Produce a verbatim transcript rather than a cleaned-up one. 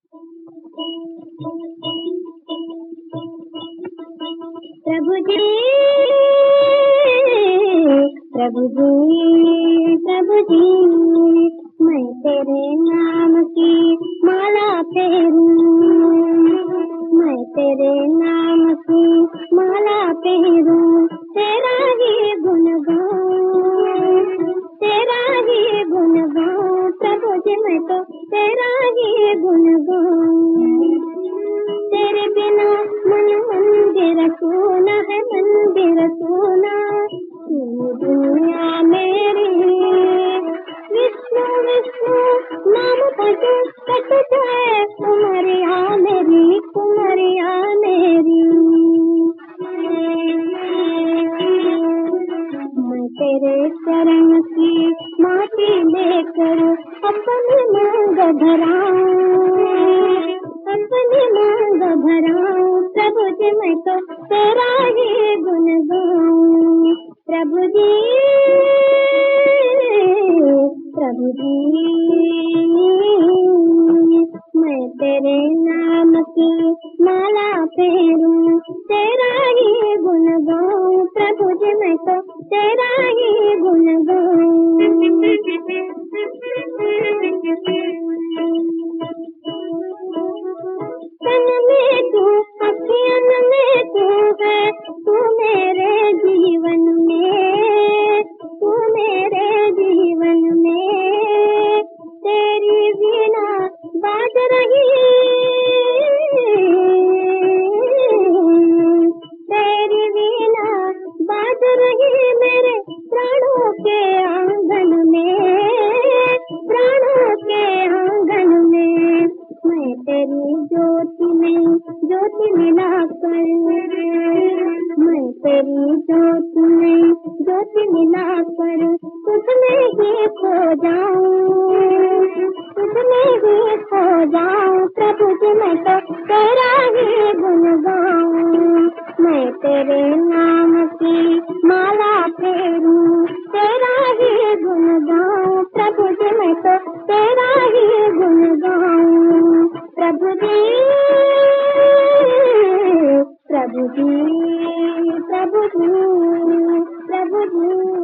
प्रभु जी प्रभु जी प्रभु जी, मैं तेरे नाम की माला फेरूं, मैं तेरे नाम की माला फेरूं, तेरा ही गुण गाऊं, तेरा ही गुण गाऊं। प्रभु जी मैं तो तेरा ही गुण गाऊं। तेरे बिना मन मंदिर सोना है, मंदिर सोना तू दुनिया मेरी। विष्णु विष्णु नाम भजो कट जाए उमरिया मेरी, उमरिया मेरी। मैं तेरे चरण की माटी लेकर अपनी मांग भराऊं, अपनी मांग भराऊं। प्रभु जी मैं तो तेरा ही गुण गाऊं। प्रभु जी प्रभु जी, मैं तेरे नाम की माला फेरूं, तेरा ही गुण गाऊं। प्रभु जी मैं तो तेरा ही गुण गाऊं। तन में तू, अखियन में तू है, तू मेरे जीवन में, तू मेरे जीवन में। तेरी वीणा बाज रही, तेरी वीणा बाज रही मेरे प्राणों के आंगन में, प्राणों के आंगन में। मैं तेरी ज्योति में ज्योति मिलाकर, मैं तेरी ज्योति में ज्योति मिलाकर तुझमें ही खो जाऊं, तुझमें ही खो जाऊं। प्रभु जी मैं तो तेरा ही गुण गाऊं, मैं तेरे नाम की माला फेरूं, तेरा ही गुण गाऊं। प्रभु जी मैं तो तेरा ही गुण गाऊं। प्रभु जी प्रभु जी प्रभु जी प्रभु जी।